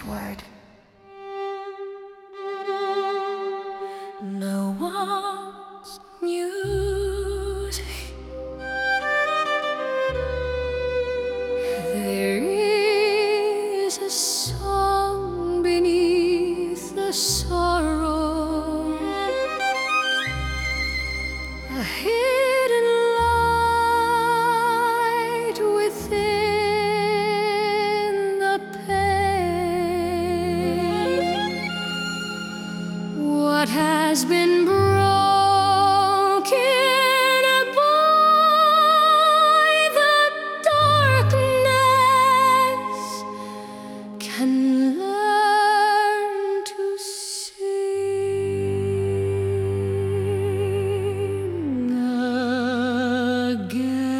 word. No one's music. There is a song beneath the sorrow, a hidden light within the pain. What has been broken by the darkness can learn to sing again.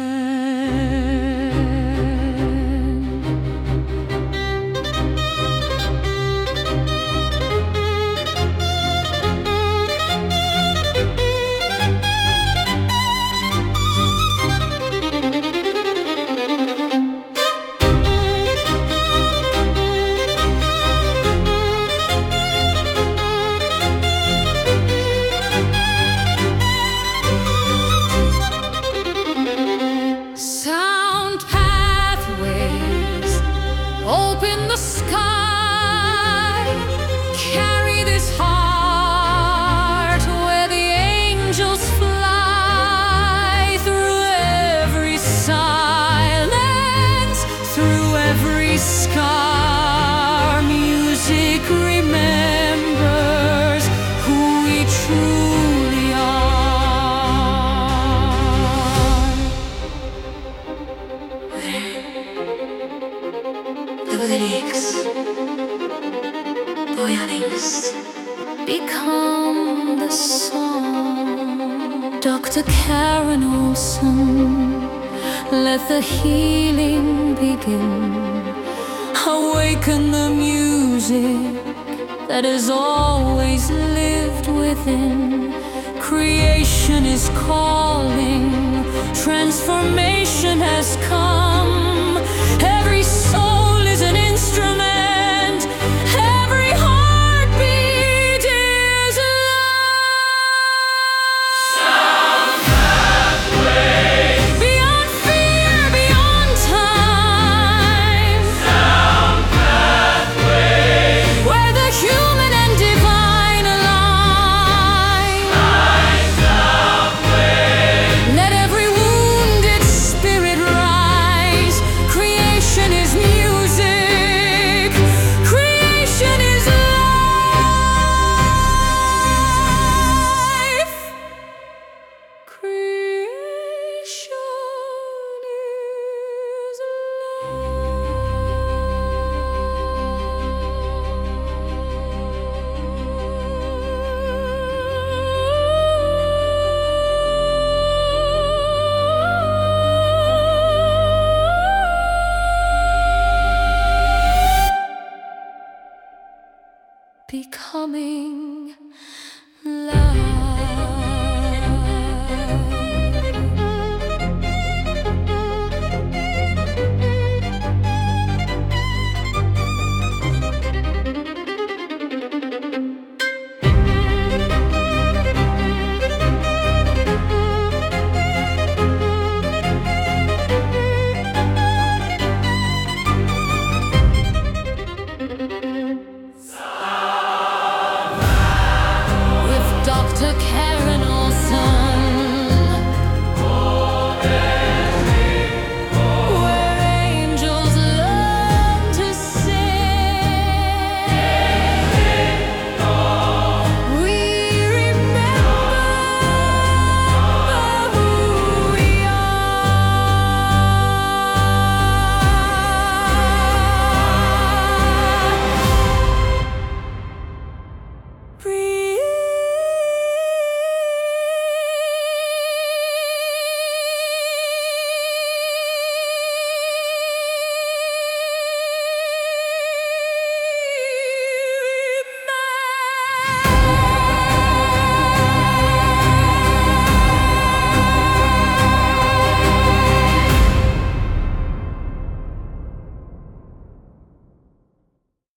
Sound pathways open the sky, carry this heart where the angels fly, through every silence, through every scar. Music remembers who we truly are. The lyrics, bojanings, become the song. Dr. Karen Olson, let the healing begin. Awaken the music that has always lived within. Creation is calling, transformation has come. Every soul is an instrument, every heartbeat is love. Beyond fear, beyond time. Where the human and divine align. Let every wounded spirit rise. Creation is music. Creation is life. Creation is becoming love. With Dr. Karen Olson, where angels learn to sing, we remember who we are.